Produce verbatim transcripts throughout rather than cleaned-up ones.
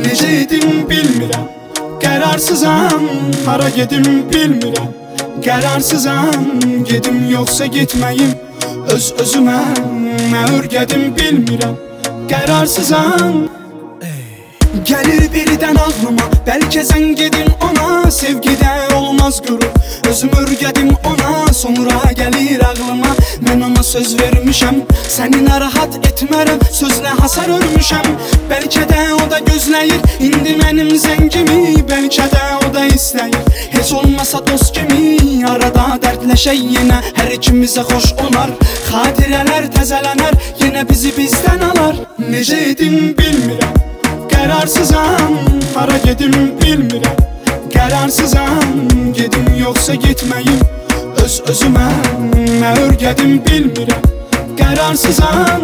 Necə edim bilmirəm, qərarsızam, hara gedim bilmirəm. Qərarsızam, gedim yoxsa getməyim, öz özümə nə örgədim bilmirəm. Qərarsızam. Gəlir birdən ağlıma, bəlkə sən gedin ona, sevgidə olmaz qürur. Özüm örgədim ona, sonra gəlir ağlıma. Mən ona söz vermişəm, səni narahat etmərəm, sözlə hasar örmüşəm. Bəlkə də o da gözləyir, indi mənim zəngimi. Bəlkə də o da istəyir, heç olmasa dost kimi. Arada dərdləşək yenə, hər ikimizə xoş olar. Xatirələr təzələnər, yenə bizi bizdən alar. Necə edim bilmirəm, qərarsızam, hara gedim bilmirəm. Qərarsızam, gedim yoxsa getməyim, öz özümə nə örgədim bilmirəm. Qərarsızam.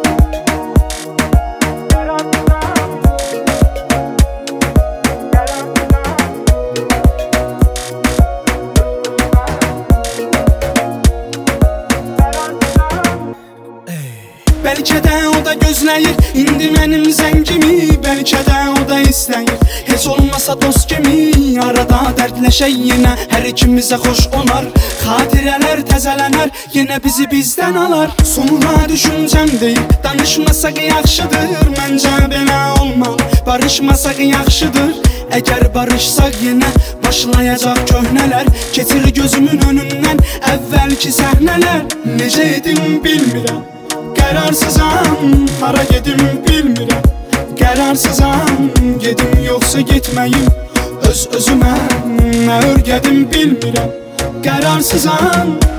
Bəlkə də o da gözləyir, indi mənim zəngimi. Bəlkə də o da istəyir, heç olmasa dost kimi. Arada dərdləşək yenə, hər ikimizə xoş olar. Xatirələr təzələnər, yenə bizi bizdən alar. Sonra düşüncəm deyir, danışmasaq yaxşıdır. Məncə belə olmalı, barışmasaq yaxşıdır. Əgər barışsaq yenə, başlayacaq köhnələr. Keçir gözümün önündən əvvəlki səhnələr. Necə edim bilmirəm, qərarsızam, hara gedim bilmirəm. Qərarsızam, gedim yoxsa getməyim, öz özümə nə örgədim bilmirəm. Qərarsızam.